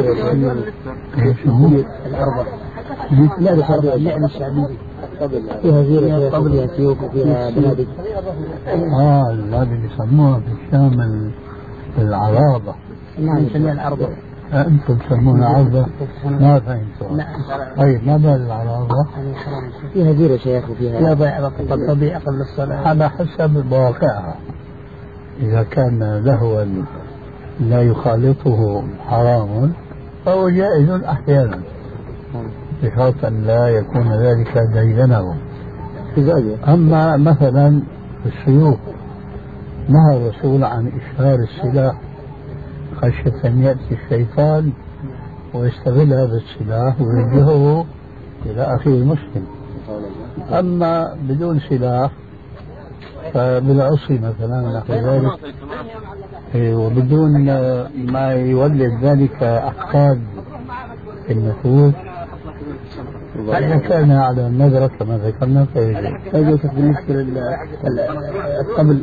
الأربع لا الحرب اللعبة الشعبية فيها زيرة الطبلة يا سيوف وفيها بنادق. آه هذه بيسموها في الشام العراضة. نعم نسميها العرضة. أنتم تسمونها عرضة؟ ما فهمتوا. طيب ما بال العراضة؟ فيها زيرة شيخ وفيها تضيع قبل الصلاة على حسب واقعها. إذا كان لهوا لا يخالطه حرام فهو جائز أحيانا بشرط أن لا يكون ذلك ديدنه. أما مثلا السيوف نهى الرسول عن إشهار السلاح خشية أن يأتي الشيطان ويستغل هذا السلاح ويوجهه إلى أخيه المسلم. أما بدون سلاح فبالعصي مثلا ونحو ذلك، وبدون ما يولد ذلك أحقاد في النفوس، فإذا كان على النذرة كما ذكرنا فيجوز. بالنسبة للطبل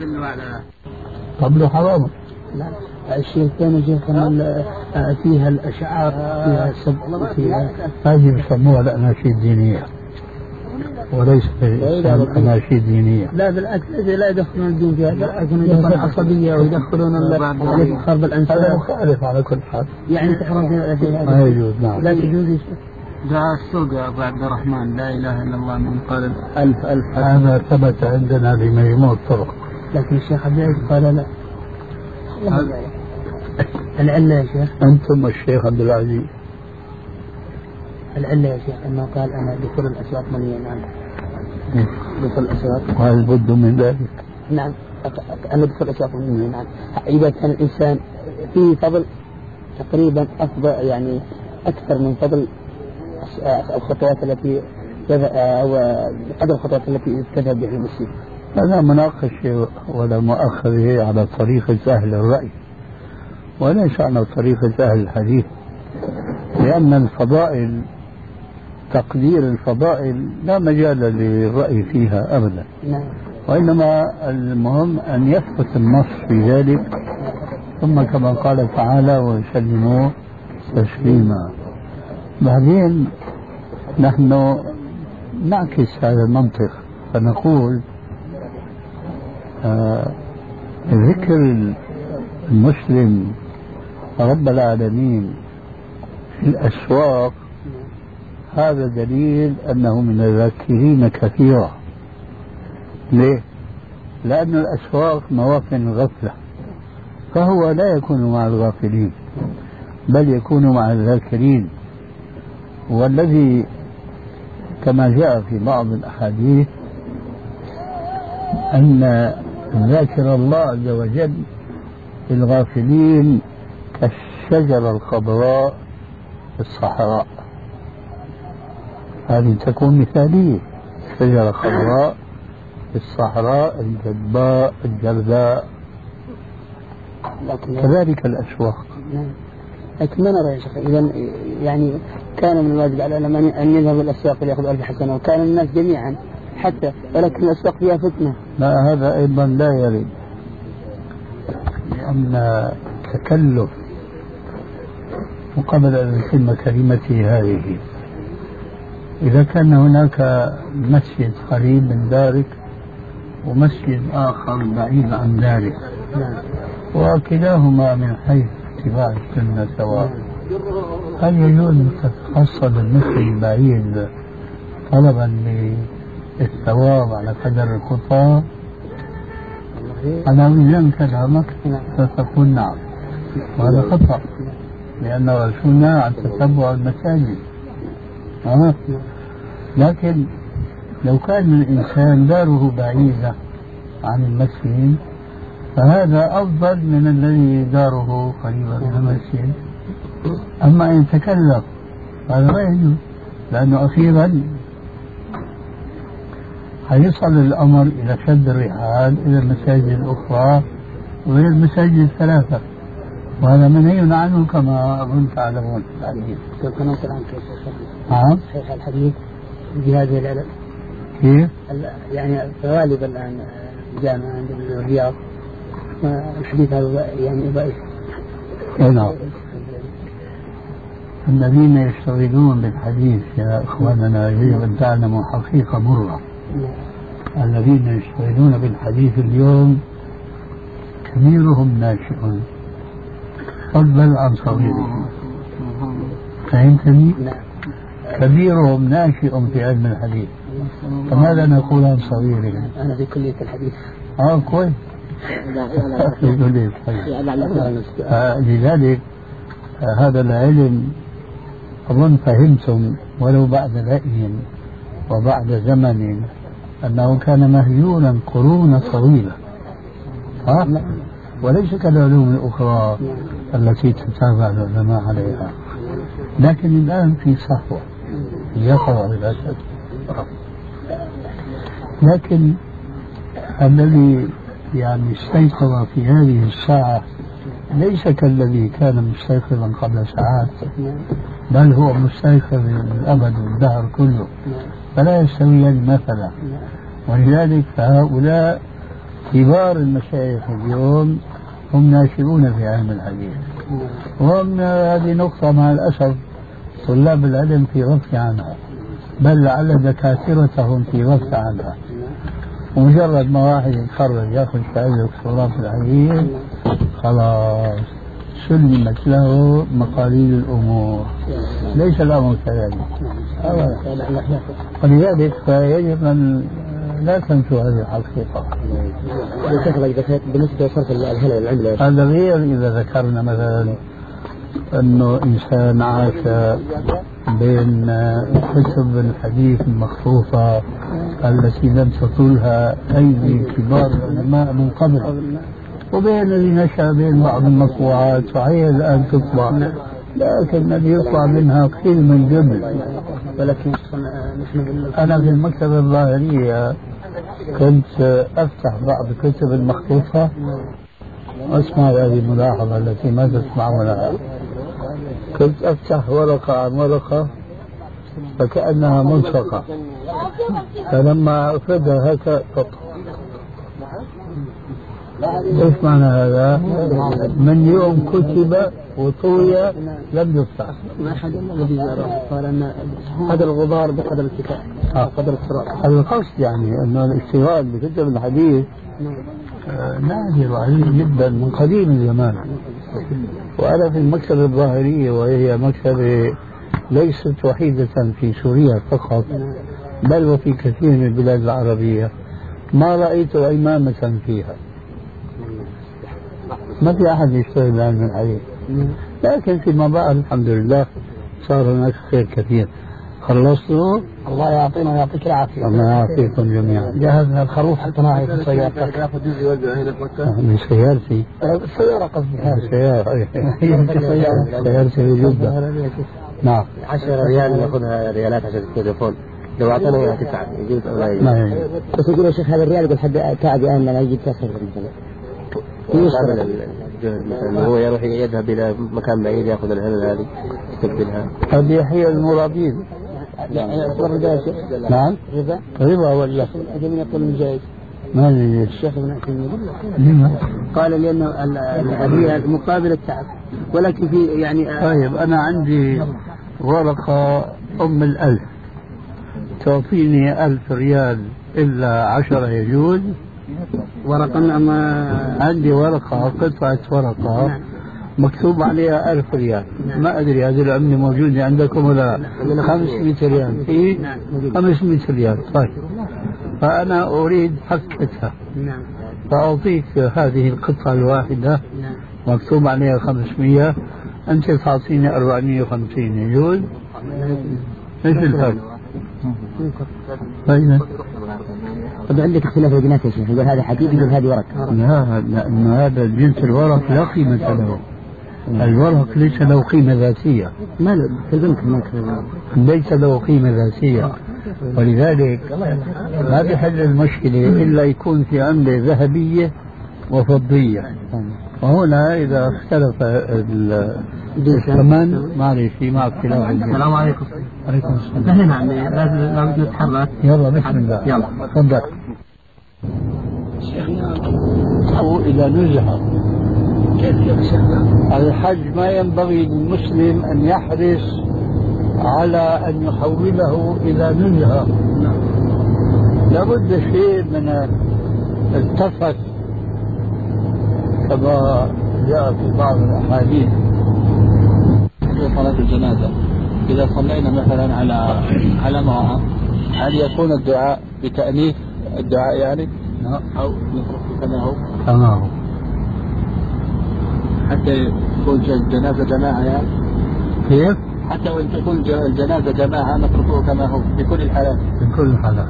طبل حرام. لا الشيء الثاني شيخ فيها الأشعار فيها السبق فيها هذه بيسموها الأناشيد دينية وليس أناشيد دينية. لا بالعكس لا يدخلون الدين فيها، لكن يدخلون عصبية ويدخلون خرب الأنساب. هذا مخالف على كل حال، يعني تحرم ما يجوز. نعم لا تجوز. دعاء السوق يا أبو عبد الرحمن لا إله إلا الله من قال ألف ألف هذا ثبت عندنا بمجموع الطرق. لكن الشيخ عبد العزيز قال لا. العلة يا شيخ أنتم الشيخ عبد العزيز العلة يا شيخ أنه قال أنا دخول الأسواق مني. نعم دخول الأسواق. وهل بد من ذلك؟ نعم أنا دخول الأسواق مني. نعم إذا كان الإنسان فيه فضل تقريبا أفضل يعني أكثر من فضل الخطوات التي أو قدر الخطوات التي تذهب بها المسلم. هذا مناقشة ولا مؤاخذة على طريقة أهل الرأي وليس على طريقة أهل الحديث، لأن الفضائل تقدير الفضائل لا مجال للرأي فيها أبدا. نعم. وإنما المهم أن يثبت النص في ذلك، ثم كما قال تعالى ويسلموا تسليما. بعدين نحن نعكس هذا المنطق فنقول آه ذكر المسلم رب العالمين في الأسواق هذا دليل أنه من الذاكرين كثيرا. ليه؟ لأن الأسواق مواطن الغفلة، فهو لا يكون مع الغافلين بل يكون مع الذاكرين. والذي كما جاء في بعض الأحاديث أن ذاكر الله عز وجل الغافلين كالشجرة الخضراء في الصحراء. هذه تكون مثالية، شجرة خضراء في الصحراء الجدباء الجرداء. كذلك الأسواق. لكن ما نرى يا شيخ إذا يعني كان من الواجب على العلماء أن يذهبوا الأسواق ليأخذوا ألف حسنة وكان الناس جميعا حتى، ولكن الأسواق فيها فتنة. لا هذا أيضا لا يرد، لأن تكلف وقبل أن يتم كلمتي هذه إذا كان هناك مسجد قريب من دارك ومسجد آخر بعيد عن دارك وكلاهما من حيث اتباع السنة سواء، هل يجوز أن تتحصل المسجد البعيد طلبا للثواب على قدر الخطى؟ أنا إذا كلامك ستقول نعم، وهذا خطأ لأن رسولنا عن تتبع المساجد. أه؟ لكن لو كان الإنسان داره بعيدة عن المسجد فهذا أفضل من الذي داره قريبا من المسجد. أما إن تكلف هذا لا يجوز، لأنه أخيرا حيصل الأمر إلى شد الرحال إلى المساجد الأخرى وإلى المساجد الثلاثة، وهذا منهي عنه كما أظن تعلمون. كيف ننقل عن كيف نعم صحيح الحديث بهذه العلل كيف؟ يعني غالبا الآن جامع عند الرياض الحديث هذا يعني ضعيف. نعم. الذين يشتغلون بالحديث يا إخواننا يجب أن تعلموا حقيقة مرة. الذين يشتغلون بالحديث اليوم كبيرهم ناشئ فضلا عن صغيرهم. فهمتني؟ كبيرهم ناشئ في علم الحديث، فماذا نقول عن صغيرهم؟ أنا في كلية الحديث. آه كويس. في كلية الحديث. آه لذلك آه هذا العلم أظن فهمتم ولو بعد رأي وبعد زمن أنه كان مهجورا قرونا طويلة، ها؟ وليس كالعلوم الأخرى التي تتابع العلماء عليها، لكن الآن في صحوة يقع للأسف. لكن الذي يعني استيقظ في هذه الساعة ليس كالذي كان مستيقظا قبل ساعات، بل هو مستيقظ الأبد والدهر كله، فلا يستويان مثلا. ولذلك فهؤلاء كبار المشايخ اليوم هم ناشئون في علم الحديث، وهم هذه نقطة مع الأسف طلاب العلم في غفلة عنها، بل لعل دكاترتهم في غفلة عنها. ومجرد ما واحد يتخرج ياخذ شهادة دكتوراه في الحديث خلاص سلمت له مقاليد الأمور. ليس الأمر كذلك. ولذلك فيجب أن لا تنسوا هذه الحقيقة. بالنسبة لصرف الهلال العملة، هذا غير إذا ذكرنا مثلا أنه إنسان عاش بين كتب الحديث المخطوطة التي لم تطولها أيدي كبار العلماء من قبل، وبين الذي نشأ بين بعض المطبوعات وهي الآن تطبع، لكن الذي يطلع منها قيل من قبل. ولكن أنا في المكتبة الظاهرية كنت أفتح بعض الكتب المخطوطة وأسمع هذه الملاحظة التي ما تسمعونها. كنت أفتح ورقة عن ورقة فكأنها ملصقة، فلما أفردها هكذا ايش معنى هذا؟ من يوم كتب وطوي لم يفتح. ما حد الذي قال ان هذا الغبار بقدر الكتاب قدر الصراط. هذا القصد يعني انه الاشتغال بكتب الحديث نادر وعليم جدا من قديم الزمان. وانا في المكتبه الظاهريه وهي مكتبه ليست وحيده في سوريا فقط بل وفي كثير من البلاد العربيه، ما رايت امامه فيها. ما في أحد يشتغل بعلم الحديث، لكن فيما بعد الحمد لله صار هناك خير كثير. خلصتوا؟ الله يعطينا ويعطيك العافية. الله يعافيكم جميعا. جهزنا الخروف حتى معي في سيارتك. من سيارتي؟ السيارة قصدي هذه. السيارة سيارتي في جدة. نعم. عشرة ريال ياخذها ريالات عشان التليفون، لو أعطانا إياها تسعة يجيب ولا ما يجي. بس يقول يا شيخ هذا الريال يقول حد تعب الآن أنا يجيب تأخير مثلا. يشتغل الجهد مثلا هو يروح يذهب إلى مكان بعيد يأخذ الهلال هذه يستبدلها. هذه يحيى المرابين. نعم. ربا. ربا ولا؟ هذا من يقول الجائز. ما ندري. الشيخ ابن عثيمين قال لأنه الريال مقابل التعب، ولكن في يعني. طيب أنا عندي ورقة أم الألف تعطيني ألف ريال إلا عشرة يجوز. ورقة ما عندي ورقة قطعة ورقة نعم. مكتوب عليها ألف ريال نعم. ما أدري هذه العملة موجودة عندكم ولا؟ خمسمائة ريال في نعم. خمسمائة ريال. طيب فأنا أريد حقتها نعم. فأعطيك هذه القطعة الواحدة نعم. مكتوب عليها خمسمائة، أنت تعطيني أربعمائة وخمسين يجوز؟ ايش الفرق؟ طيب طب عندك اختلاف الجنات يا شيخ، يقول هذا حديد يقول هذه ورق. لا لأن هذا جنس الورق لا قيمة له. الورق ليس له قيمة ذاتية. ما له في البنك هناك ليس له قيمة ذاتية، ولذلك ما بيحل المشكلة إلا يكون في عملة ذهبية وفضية. وهنا إذا اختلف الثمن معلش مع اختلاف الجنس. السلام عليكم. عليكم السلام. نحن نعم لازم نتحرك. يلا بسم الله. يلا تفضل. أو إلى نزهة. كيف يا شيخنا؟ الحج ما ينبغي للمسلم أن يحرص على أن يحوله إلى نزهة. لابد شيء من التفت كما جاء في بعض الأحاديث. صلاة الجنازة إذا صلينا مثلا على على امرأة هل يكون الدعاء بتأنيث الدعاء يعني؟ نعم. أو نتركه كما هو؟ كما هو. حتى تكون الجنازة جماعة يعني؟ كيف؟ حتى وإن تكون الجنازة جماعة نتركه كما هو في كل الحالات؟ في كل الحالات.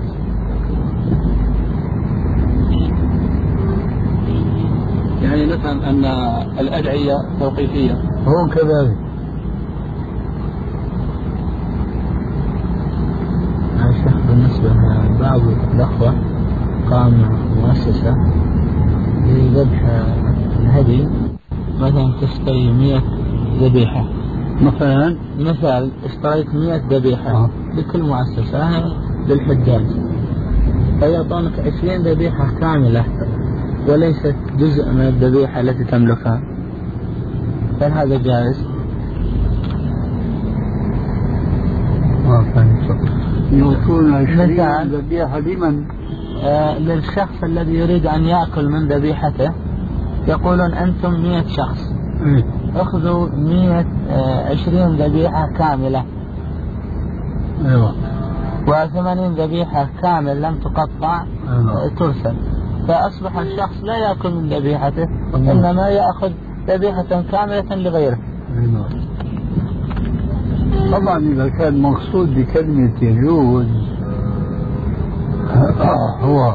يعني نفهم أن الأدعية توقيفية. هو كذلك. يا شيخ بالنسبة لبعض الأخوة قام مؤسسة لذبح الهدي، مثلا تشتري مئة ذبيحة مثلا مثال اشتريت مئة ذبيحة آه. لكل مؤسسة للحجاج، فيعطونك عشرين ذبيحة كاملة وليست جزء من الذبيحة التي تملكها، هل هذا جائز؟ ما فهمت. يعطون عشرين ذبيحة لمن؟ آه للشخص الذي يريد أن يأكل من ذبيحته، يقولون أنتم مئة شخص إيه؟ أخذوا مئة وعشرين ذبيحة كاملة أيوة وثمانين ذبيحة كامل لم تقطع أيوة. ترسل، فأصبح الشخص لا يأكل من ذبيحته أيوة. إنما يأخذ ذبيحة كاملة لغيره. أيوة. طبعا إذا كان مقصود بكلمة يجوز هو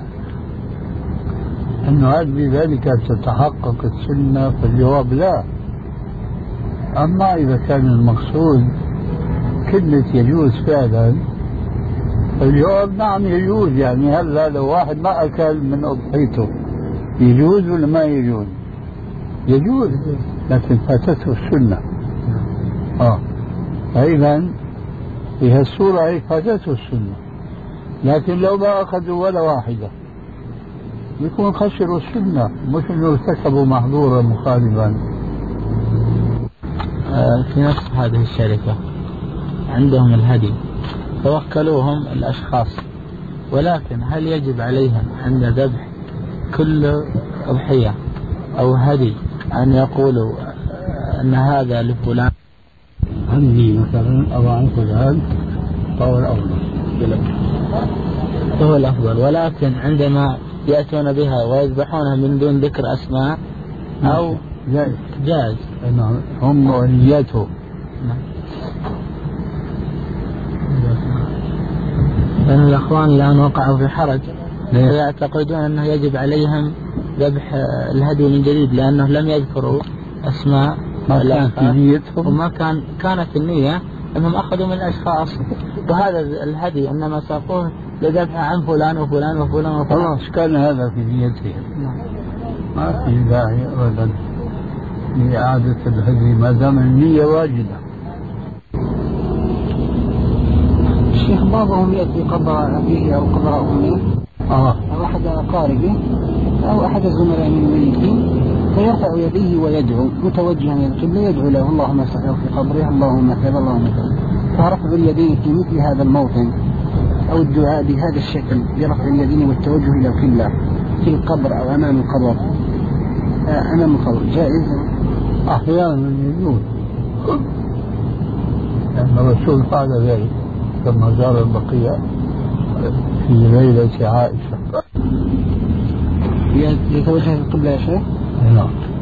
أنه هل بذلك تتحقق السنة، فالجواب لا. أما إذا كان المقصود كلمة يجوز فعلا فالجواب نعم يجوز. يعني هلا لو واحد ما أكل من أضحيته يجوز ولا ما يجوز؟ يجوز، لكن فاتته السنة. آه فإذا في هالصورة هي فاتته السنة، لكن لو ما أخذوا ولا واحدة يكون خسروا السنة، مش إنه ارتكبوا محظورا مخالفا. في نفس هذه الشركة عندهم الهدي فوكلوهم الأشخاص، ولكن هل يجب عليهم عند ذبح كل أضحية أو هدي أن يقولوا أن هذا لفلان؟ عندي مثلا أو عن فلان فهو الأفضل فهو الأفضل، ولكن عندما يأتون بها ويذبحونها من دون ذكر أسماء أو جائز جائز هم ونيته. لأن الأخوان الآن وقعوا في حرج ويعتقدون أنه يجب عليهم ذبح الهدي من جديد لأنه لم يذكروا أسماء ما كان في نيتهم، وما كان كانت النية أنهم أخذوا من الأشخاص، وهذا الهدي إنما ساقوه لذبح عن فلان وفلان وفلان وفلان. خلاص كان هذا في نيتهم، ما في داعي أبدا لإعادة الهدي ما دام النية واجدة. الشيخ بعضهم يأتي قبر أبيه أو قبر أمه آه. أو أحد أقاربه أو أحد الزملاء من الميتين فيرفع يديه ويدعو متوجها إلى القبلة، يدعو له اللهم استحير في قبره اللهم كذا اللهم كذا. فرفع اليدين في مثل هذا الموطن أو الدعاء بهذا الشكل برفع اليدين والتوجه إلى القبلة في القبر أو أمام القبر أمام القبر جائز؟ أحيانا يجوز، لأن الرسول فعل ذلك كما زار البقيع في ليلة عائشة. يتوجه القبلة يا شيخ؟ نعم.